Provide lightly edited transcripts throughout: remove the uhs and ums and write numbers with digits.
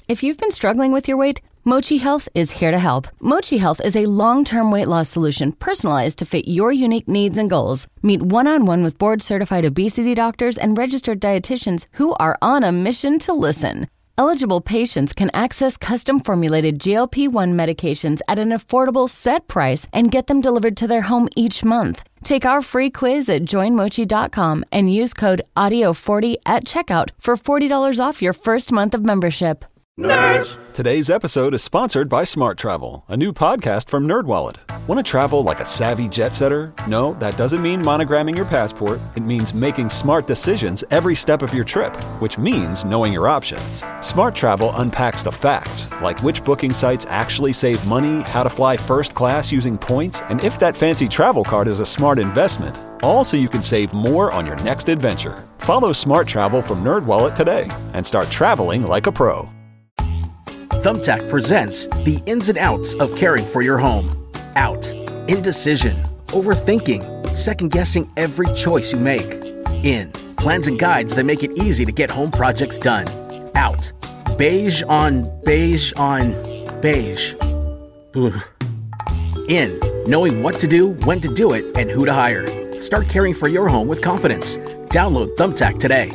If you've been struggling with your weight, Mochi Health is here to help. Mochi Health is a long-term weight loss solution personalized to fit your unique needs and goals. Meet one-on-one with board-certified obesity doctors and registered dietitians who are on a mission to listen. Eligible patients can access custom-formulated GLP-1 medications at an affordable set price and get them delivered to their home each month. Take our free quiz at joinmochi.com and use code AUDIO40 at checkout for $40 off your first month of membership. Nerds! Today's episode is sponsored by Smart Travel, a new podcast from NerdWallet. Want to travel like a savvy jet setter? No, that doesn't mean monogramming your passport. It means making smart decisions every step of your trip, which means knowing your options. Smart Travel unpacks the facts, like which booking sites actually save money, how to fly first class using points, and if that fancy travel card is a smart investment. All so you can save more on your next adventure. Follow Smart Travel from NerdWallet today and start traveling like a pro. Thumbtack presents the ins and outs of caring for your home. Out. Indecision. Overthinking. Second-guessing every choice you make. In. Plans and guides that make it easy to get home projects done. Out. Beige on beige on beige. Ugh. In. Knowing what to do, when to do it, and who to hire. Start caring for your home with confidence. Download Thumbtack today.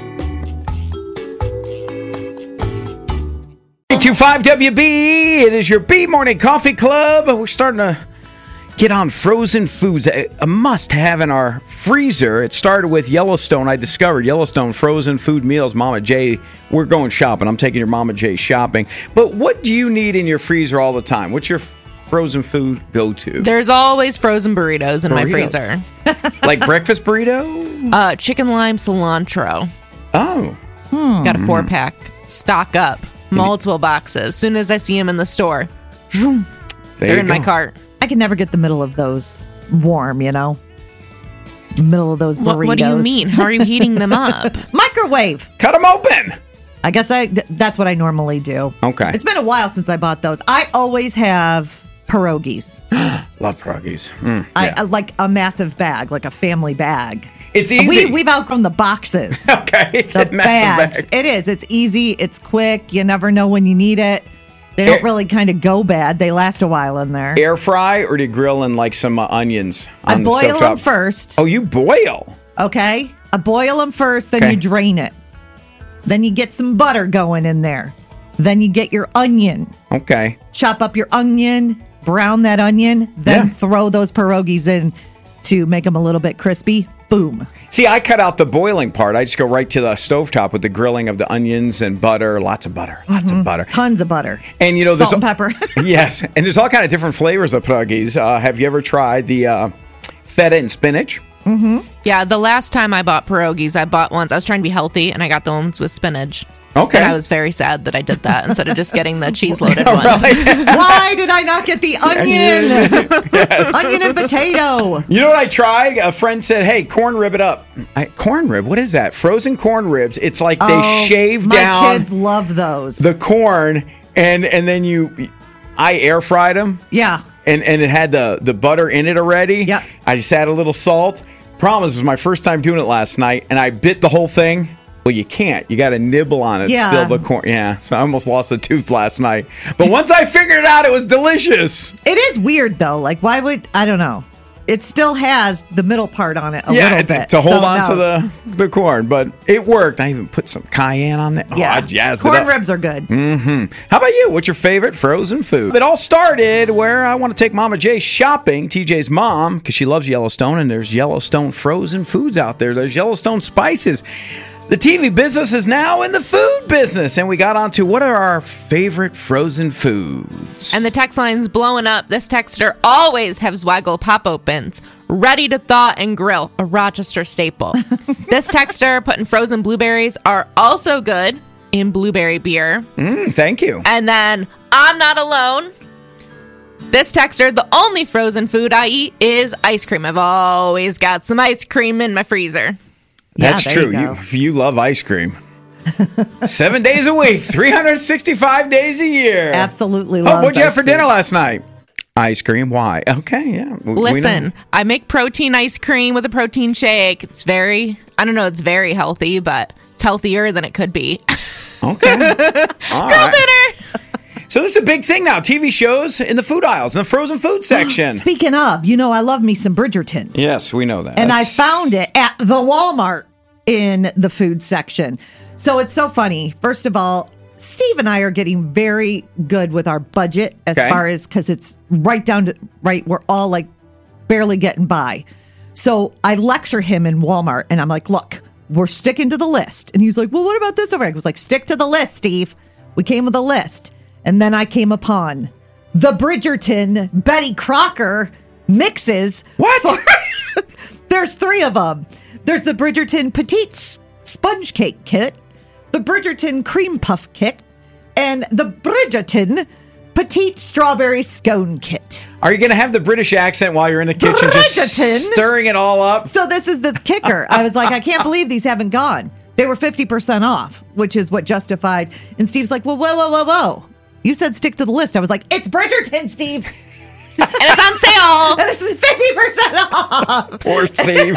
825 WB, it is your B Morning Coffee Club. We're starting to get on frozen foods, a must-have in our freezer. It started with Yellowstone. I discovered Yellowstone frozen food meals. Mama J, we're going shopping. I'm taking your Mama J shopping. But what do you need in your freezer all the time? What's your frozen food go-to? There's always frozen burritos in my freezer. Like breakfast burrito? Chicken lime cilantro. Oh. Got a 4-pack. Stock up. Multiple boxes. As soon as I see them in the store, they're in my cart. I can never get the middle of those warm, you know? The middle of those burritos. What do you mean? How are you heating them up? Microwave. Cut them open. I guess that's what I normally do. Okay. It's been a while since I bought those. I always have pierogies. Love pierogies. I like a massive bag, like a family bag. It's easy. We've outgrown the boxes. Okay. The bags. It is. It's easy. It's quick. You never know when you need it. They don't really kind of go bad. They last a while in there. Air fry or do you grill in like some onions on I boil them first. Oh, you boil? Okay. I boil them first, then you drain it. Then you get some butter going in there. Then you get your onion. Okay. Chop up your onion, brown that onion, then throw those pierogies in to make them a little bit crispy. Boom. See, I cut out the boiling part. I just go right to the stovetop with the grilling of the onions and butter. Lots of butter. Lots of butter. Tons of butter. And, you know, salt and pepper. Yes. And there's all kind of different flavors of pierogies. Have you ever tried the feta and spinach? Mm-hmm. Yeah, the last time I bought pierogies, I bought ones. I was trying to be healthy, and I got the ones with spinach. Okay. And I was very sad that I did that instead of just getting the cheese-loaded ones. Why did I not get the onion? Yes. Onion and potato. You know what I tried? A friend said, hey, corn rib it up. Corn rib? What is that? Frozen corn ribs. It's like they shave down. My kids love those. The corn, and then I air fried them. Yeah. And it had the butter in it already. Yeah. I just add a little salt. Problem is, it was my first time doing it last night, and I bit the whole thing. Well, you can't. You got to nibble on it. Yeah. Still the corn. Yeah. So I almost lost a tooth last night. But once I figured it out, it was delicious. It is weird, though. Like, why would... I don't know. It still has the middle part on it a little bit. To hold on to the corn. But it worked. I even put some cayenne on there. Yeah. I jazzed corn it up. ribs are good. Mm-hmm. How about you? What's your favorite frozen food? It all started where I want to take Mama J shopping, TJ's mom, because she loves Yellowstone, and there's Yellowstone frozen foods out there. There's Yellowstone spices. The TV business is now in the food business, and we got on to what are our favorite frozen foods. And the text line's blowing up. This texter always has Waggle pop-opens, ready to thaw and grill, a Rochester staple. This texter putting frozen blueberries are also good in blueberry beer. Thank you. And then I'm not alone. This texter, the only frozen food I eat is ice cream. I've always got some ice cream in my freezer. That's there true. you You love ice cream. 7 days a week, 365 days a year. Absolutely love what'd you have for dinner last night? Ice cream. Why? Okay, yeah. Listen, I make protein ice cream with a protein shake. It's very healthy, but it's healthier than it could be. Okay. All Girl dinner. So this is a big thing now. TV shows in the food aisles, in the frozen food section. Speaking of, I love me some Bridgerton. Yes, we know that. And I found it at the Walmart in the food section. So it's so funny. First of all, Steve and I are getting very good with our budget as far as, because it's right down to, we're all like barely getting by. So I lecture him in Walmart and I'm like, look, we're sticking to the list. And he's like, well, what about this over here? I was like, stick to the list, Steve. We came with a list. And then I came upon the Bridgerton Betty Crocker mixes. What? There's 3 of them. There's the Bridgerton Petite Sponge Cake Kit, the Bridgerton Cream Puff Kit, and the Bridgerton Petite Strawberry Scone Kit. Are you going to have the British accent while you're in the kitchen just stirring it all up? So this is the kicker. I was like, I can't believe these haven't gone. They were 50% off, which is what justified. And Steve's like, well, whoa. You said stick to the list. I was like, it's Bridgerton, Steve. And it's on sale. And it's 50% off. Poor Steve.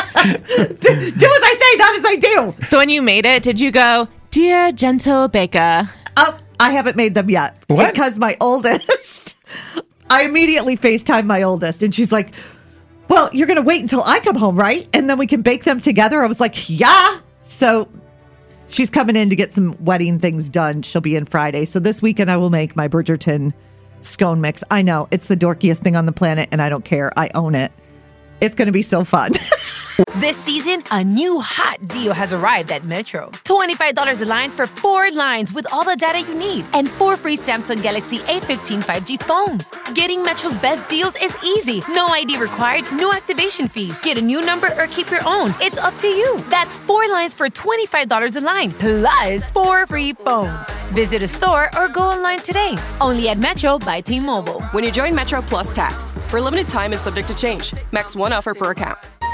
Do as I say, not as I do. So when you made it, did you go, dear gentle baker? Oh, I haven't made them yet. What? Because my oldest, I immediately FaceTime my oldest. And she's like, well, you're going to wait until I come home, right? And then we can bake them together. I was like, yeah. So she's coming in to get some wedding things done. She'll be in Friday. So this weekend I will make my Bridgerton scone mix. I know it's the dorkiest thing on the planet and I don't care. I own it. It's going to be so fun. This season, a new hot deal has arrived at Metro. $25 a line for 4 lines with all the data you need and 4 free Samsung Galaxy A15 5G phones. Getting Metro's best deals is easy. No ID required, no activation fees. Get a new number or keep your own. It's up to you. That's 4 lines for $25 a line, plus 4 free phones. Visit a store or go online today. Only at Metro by T-Mobile. When you join Metro Plus Tax, for a limited time and subject to change. Max 1 offer per account.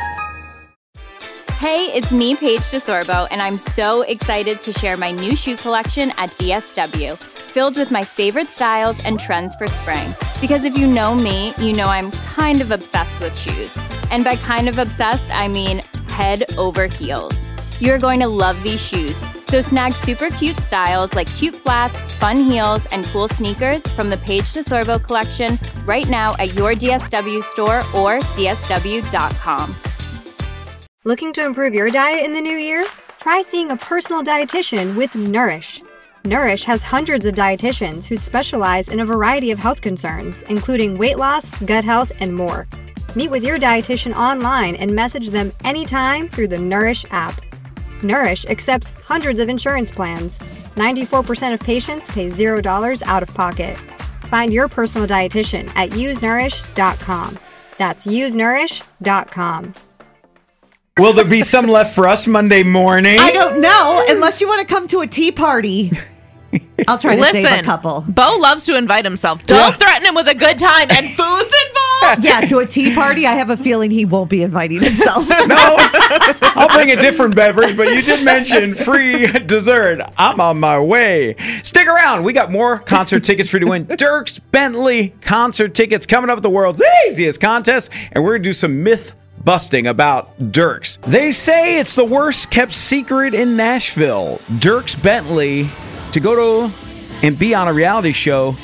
Hey, it's me, Paige DeSorbo, and I'm so excited to share my new shoe collection at DSW, filled with my favorite styles and trends for spring. Because if you know me, you know I'm kind of obsessed with shoes. And by kind of obsessed, I mean head over heels. You're going to love these shoes, so snag super cute styles like cute flats, fun heels, and cool sneakers from the Paige DeSorbo collection right now at your DSW store or dsw.com. Looking to improve your diet in the new year? Try seeing a personal dietitian with Nourish. Nourish has hundreds of dietitians who specialize in a variety of health concerns, including weight loss, gut health, and more. Meet with your dietitian online and message them anytime through the Nourish app. Nourish accepts hundreds of insurance plans. 94% of patients pay $0 out of pocket. Find your personal dietitian at usenourish.com. That's usenourish.com. Will there be some left for us Monday morning? I don't know, unless you want to come to a tea party. I'll try to save a couple. Bo loves to invite himself. Don't threaten him with a good time and food's involved. Yeah, to a tea party, I have a feeling he won't be inviting himself. No, I'll bring a different beverage, but you did mention free dessert. I'm on my way. Stick around. We got more concert tickets for you to win. Dierks Bentley concert tickets coming up at the world's easiest contest, and we're going to do some myth busting about Dierks. They say it's the worst kept secret in Nashville. Dierks Bentley to go to and be on a reality show,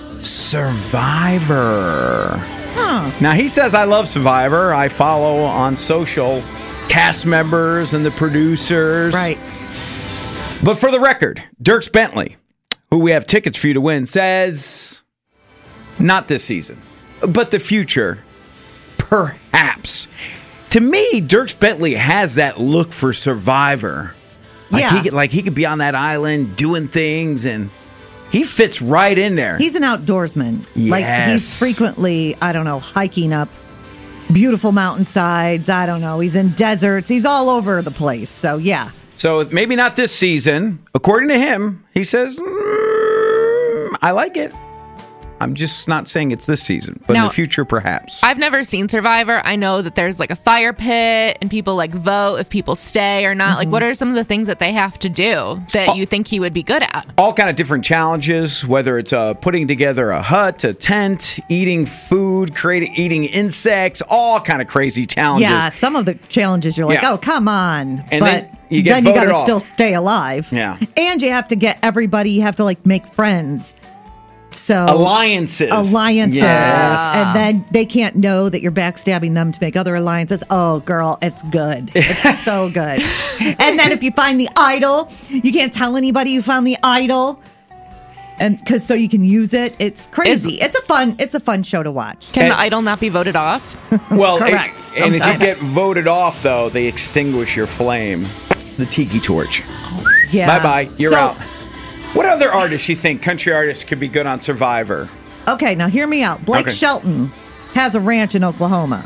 Survivor. Now, he says, I love Survivor. I follow on social cast members and the producers. Right. But for the record, Dierks Bentley, who we have tickets for you to win, says not this season, but the future, perhaps. To me, Dierks Bentley has that look for Survivor. He could be on that island doing things, and he fits right in there. He's an outdoorsman. Yes. Like, he's frequently, hiking up beautiful mountainsides. I don't know. He's in deserts. He's all over the place. So, yeah. So, maybe not this season. According to him, he says, I like it. I'm just not saying it's this season, but in the future, perhaps. I've never seen Survivor. I know that there's like a fire pit and people like vote if people stay or not. Like, what are some of the things that they have to do that you think he would be good at? All kind of different challenges, whether it's putting together a hut, a tent, eating food, eating insects, all kind of crazy challenges. Yeah, some of the challenges you're like, oh, come on. And but then you got to still stay alive. Yeah. And you have to get everybody, you have to make friends So alliances. Yes. And then they can't know that you're backstabbing them to make other alliances. Oh, girl, it's good. It's so good. And then if you find the idol, you can't tell anybody you found the idol. And because so you can use it. It's crazy. It's a fun show to watch. Can the idol not be voted off? Well, correct. And if you get voted off, though, they extinguish your flame, the tiki torch. Yeah. Bye-bye. You're out. What other artists you think, country artists, could be good on Survivor? Okay, now hear me out. Blake Shelton has a ranch in Oklahoma.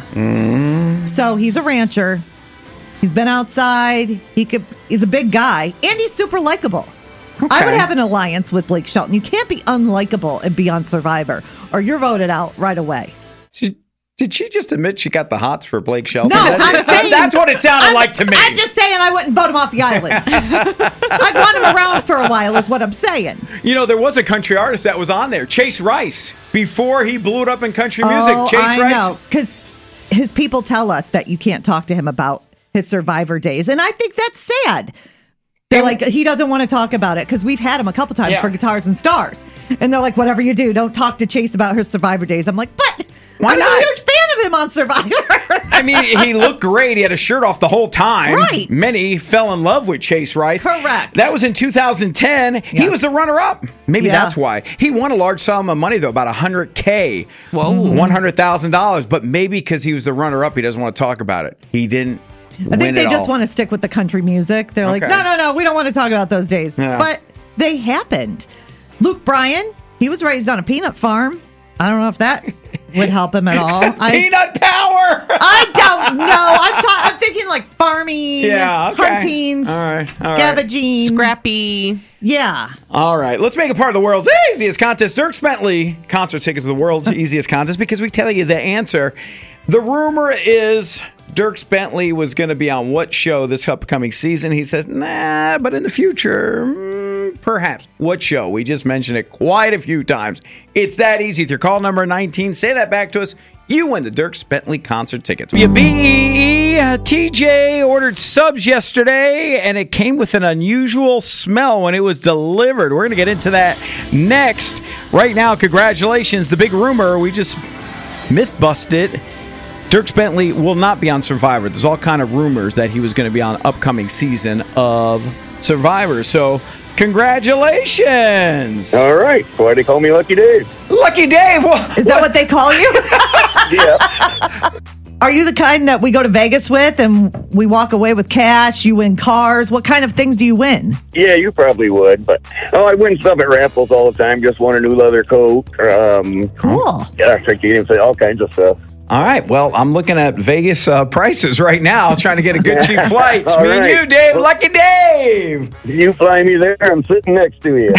So he's a rancher. He's been outside. He's a big guy, and he's super likable. Okay. I would have an alliance with Blake Shelton. You can't be unlikable and be on Survivor, or you're voted out right away. Did she just admit she got the hots for Blake Shelton? No, I'm saying... That's what it sounded like to me. I'm just saying I wouldn't vote him off the island. I'd want him around for a while is what I'm saying. You know, there was a country artist that was on there, Chase Rice. Before he blew it up in country music, Chase Rice. I know, because his people tell us that you can't talk to him about his Survivor days, and I think that's sad. They're like, he doesn't want to talk about it because we've had him a couple times for Guitars and Stars. And they're like, whatever you do, don't talk to Chase about his Survivor days. I'm like, but why not? I'm a huge fan of him on Survivor. I mean, he looked great. He had a shirt off the whole time. Right. Many fell in love with Chase Rice. Correct. That was in 2010. He was the runner-up. Maybe that's why. He won a large sum of money, though, about $100K. Whoa. $100,000. But maybe because he was the runner-up, he doesn't want to talk about it. He didn't. I think they just want to stick with the country music. They're like, no, we don't want to talk about those days. Yeah. But they happened. Luke Bryan, he was raised on a peanut farm. I don't know if that would help him at all. Peanut power! I don't know. I'm thinking like farming, hunting, scavenging. Scrappy. Yeah. All right. Let's make it part of the world's easiest contest. Dierks Bentley concert tickets to the world's easiest contest because we tell you the answer. The rumor is Dierks Bentley was going to be on what show this upcoming season? He says, nah, but in the future, perhaps. What show? We just mentioned it quite a few times. It's that easy. With your call number 19, say that back to us. You win the Dierks Bentley concert tickets. BEE, TJ ordered subs yesterday, and it came with an unusual smell when it was delivered. We're going to get into that next. Right now, congratulations. The big rumor, we just myth busted. Dierks Bentley will not be on Survivor. There's all kind of rumors that he was going to be on an upcoming season of Survivor. So, congratulations. All right. Why do they call me Lucky Dave? Lucky Dave? Is that what they call you? Yeah. Are you the kind that we go to Vegas with and we walk away with cash? You win cars? What kind of things do you win? Yeah, you probably would. But I win stuff at raffles all the time. Just won a new leather coat. Cool. Yeah, I can say all kinds of stuff. All right. Well, I'm looking at Vegas prices right now, trying to get a good cheap flight. It's me and you, Dave. Lucky Dave. You fly me there. I'm sitting next to you.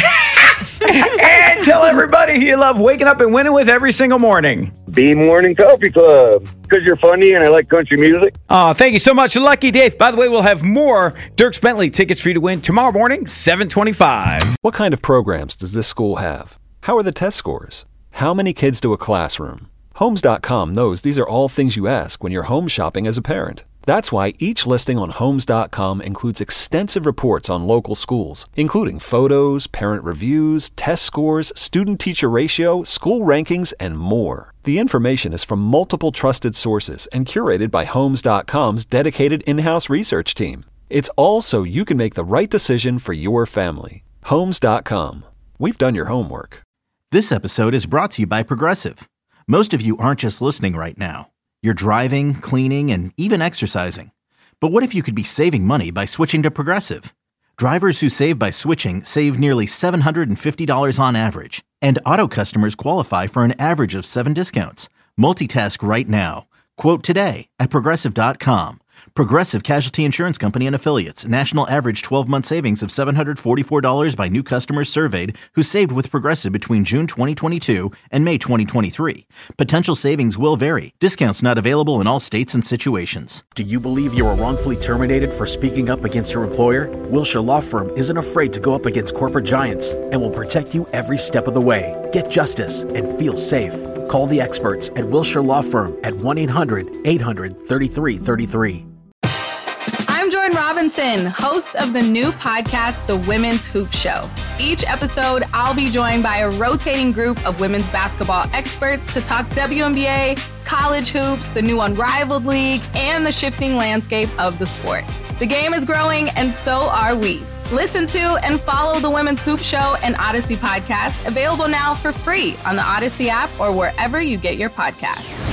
And tell everybody who you love waking up and winning with every single morning. B Morning Coffee Club. Because you're funny and I like country music. Thank you so much, Lucky Dave. By the way, we'll have more Dierks Bentley tickets for you to win tomorrow morning, 7:25. What kind of programs does this school have? How are the test scores? How many kids to a classroom? Homes.com knows these are all things you ask when you're home shopping as a parent. That's why each listing on Homes.com includes extensive reports on local schools, including photos, parent reviews, test scores, student-teacher ratio, school rankings, and more. The information is from multiple trusted sources and curated by Homes.com's dedicated in-house research team. It's all so you can make the right decision for your family. Homes.com. We've done your homework. This episode is brought to you by Progressive. Most of you aren't just listening right now. You're driving, cleaning, and even exercising. But what if you could be saving money by switching to Progressive? Drivers who save by switching save nearly $750 on average. And auto customers qualify for an average of 7 discounts. Multitask right now. Quote today at Progressive.com. Progressive Casualty Insurance Company and Affiliates. National average 12-month savings of $744 by new customers surveyed who saved with Progressive between June 2022 and May 2023. Potential savings will vary. Discounts not available in all states and situations. Do you believe you were wrongfully terminated for speaking up against your employer? Wilshire Law Firm isn't afraid to go up against corporate giants and will protect you every step of the way. Get justice and feel safe. Call the experts at Wilshire Law Firm at 1-800-800-3333. I'm Joy Robinson, host of the new podcast, The Women's Hoop Show. Each episode, I'll be joined by a rotating group of women's basketball experts to talk WNBA, college hoops, the new Unrivaled League, and the shifting landscape of the sport. The game is growing, and so are we. Listen to and follow the Women's Hoop Show and Odyssey podcast, available now for free on the Odyssey app or wherever you get your podcasts.